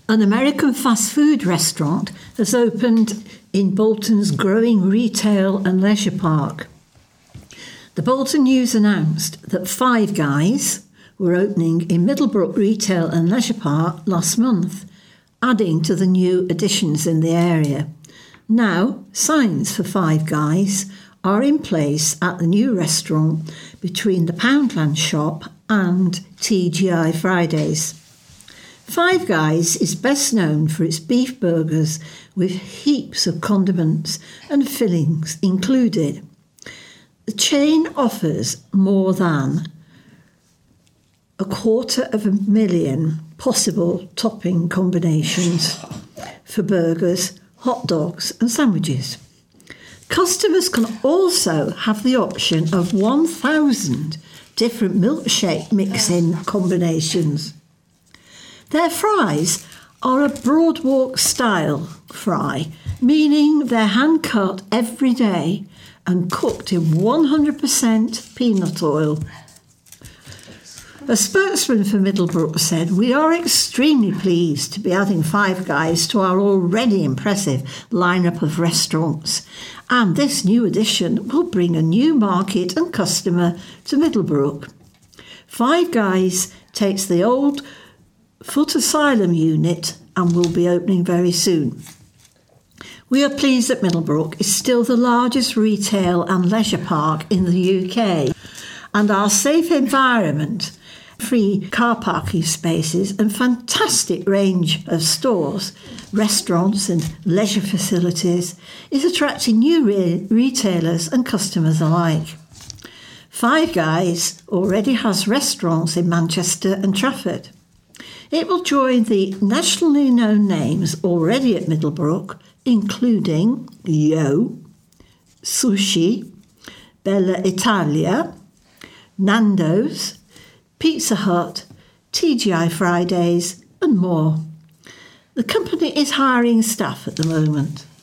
An American fast food restaurant has opened in Bolton's growing retail and leisure park. The Bolton News announced that Five Guys were opening in Middlebrook Retail and Leisure Park last month, adding to the new additions in the area. Now, signs for Five Guys are in place at the new restaurant between the Poundland shop and TGI Fridays. Five Guys is best known for its beef burgers with heaps of condiments and fillings included. The chain offers more than 250,000 possible topping combinations for burgers, hot dogs and sandwiches. Customers can also have the option of 1,000 different milkshake mix-in combinations. Their fries are a Broadwalk style fry, meaning they're hand-cut every day and cooked in 100% peanut oil. A spokesman for Middlebrook said, "We are extremely pleased to be adding Five Guys to our already impressive lineup of restaurants, and this new addition will bring a new market and customer to Middlebrook." Five Guys takes the old Foot Asylum unit and will be opening very soon. We are pleased that Middlebrook is still the largest retail and leisure park in the UK, and our safe environment, free car parking spaces and fantastic range of stores, restaurants and leisure facilities is attracting new retailers and customers alike. Five Guys already has restaurants in Manchester and Trafford. It will join the nationally known names already at Middlebrook, including Yo, Sushi, Bella Italia, Nando's, Pizza Hut, TGI Fridays and more. The company is hiring staff at the moment.